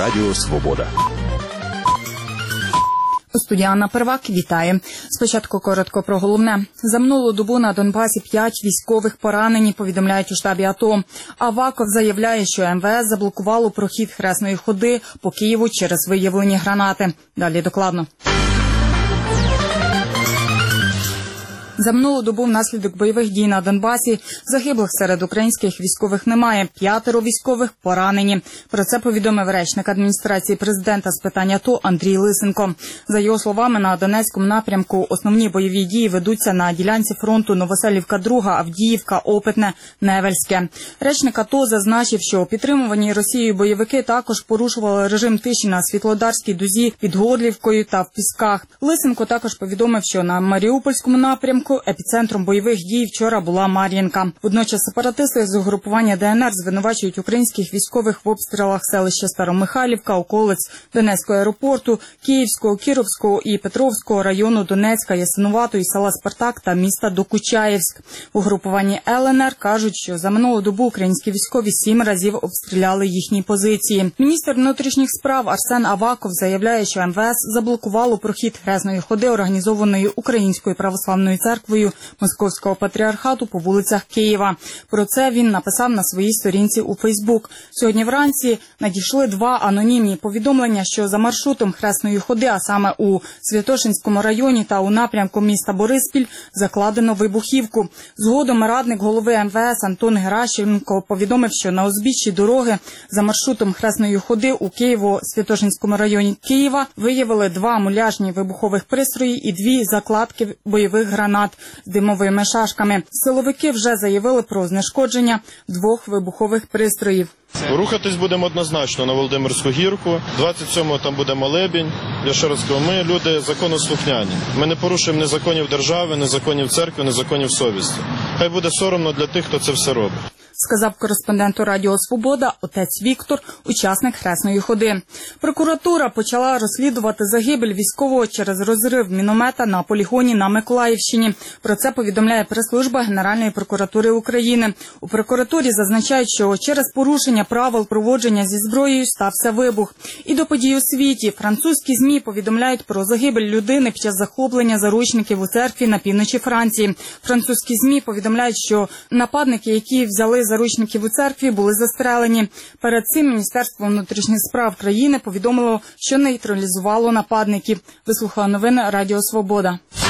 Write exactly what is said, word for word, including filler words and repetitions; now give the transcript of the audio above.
Радіо Свобода. Студія Анна Первак вітає. Спочатку коротко про головне. За минулу добу на Донбасі п'ять військових поранені, повідомляють у штабі АТО. Аваков заявляє, що ем ве ес заблокувало прохід Хресної ходи по Києву через виявлені гранати. Далі докладно. За минулу добу внаслідок бойових дій на Донбасі загиблих серед українських військових немає. П'ятеро військових поранені. Про це повідомив речник адміністрації президента з питань АТО Андрій Лисенко. За його словами, на Донецькому напрямку основні бойові дії ведуться на ділянці фронту Новоселівка-Друга, Авдіївка, Опитне, Невельське. Речник АТО зазначив, що підтримувані Росією бойовики також порушували режим тиші на Світлодарській дузі, під Горлівкою та в Пісках. Лисенко також повідомив, що на Маріупольському напрямку епіцентром бойових дій вчора була Мар'їнка. Водночас сепаратисти з угрупування Де Ен Ер звинувачують українських військових в обстрілах селища Старомихайлівка, околиць Донецького аеропорту, Київського, Кіровського і Петровського району Донецька, Ясинуватої, села Спартак та міста Докучаєвськ. В угрупуванні Ел Ен Ер кажуть, що за минулу добу українські військові сім разів обстріляли їхні позиції. Міністр внутрішніх справ Арсен Аваков заявляє, що ем ве ес заблокувало прохід Хресної ходи, організованої Українською православною церквою Московського патріархату по вулицях Києва. Про це він написав на своїй сторінці у Фейсбук. Сьогодні вранці надійшли два анонімні повідомлення, що за маршрутом Хресної ходи, а саме у Святошинському районі та у напрямку міста Бориспіль, закладено вибухівку. Згодом радник голови ем ве ес Антон Геращенко повідомив, що на узбіччі дороги за маршрутом Хресної ходи у Києво-Святошинському районі Києва виявили два муляжні вибухових пристрої і дві закладки бойових гранат з димовими шашками. Силовики вже заявили про знешкодження двох вибухових пристроїв. Рухатись будемо однозначно на Володимирську гірку. двадцять сьомого там буде молебень. Я ще раз кажу, ми люди законослухняні. Ми не порушуємо ні законів держави, ні законів церкви, ні законів совісті. Хай буде соромно для тих, хто це все робить. Сказав кореспонденту Радіо Свобода отець Віктор, учасник Хресної ходи. Прокуратура почала розслідувати загибель військового через розрив міномета на полігоні на Миколаївщині. Про це повідомляє прес-служба Генеральної прокуратури України. У прокуратурі зазначають, що через порушення правил проводження зі зброєю стався вибух. І до подій у світі французькі ЗМІ повідомляють про загибель людини під час захоплення заручників у церкві на півночі Франції. Французькі ЗМІ повідомляють, що нападники, які взяли заручників у церкві, були застрелені. Перед цим Міністерство внутрішніх справ країни повідомило, що нейтралізувало нападників. Вислухала новини Радіо Свобода.